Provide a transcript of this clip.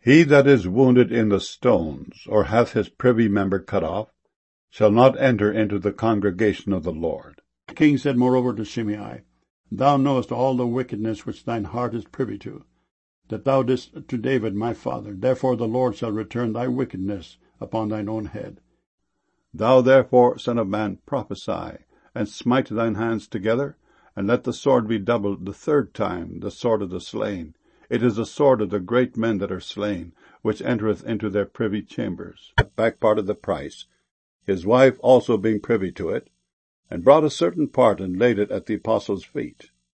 He that is wounded in the stones, or hath his privy member cut off, shall not enter into the congregation of the Lord. The king said moreover to Shimei, Thou knowest all the wickedness which thine heart is privy to, that thou didst to David my father. Therefore the Lord shall return thy wickedness upon thine own head. Thou therefore, son of man, prophesy, and smite thine hands together, and let the sword be doubled the third time, the sword of the slain. It is the sword of the great men that are slain, which entereth into their privy chambers. Back part of the price, his wife also being privy to it, and brought a certain part and laid it at the apostles' feet.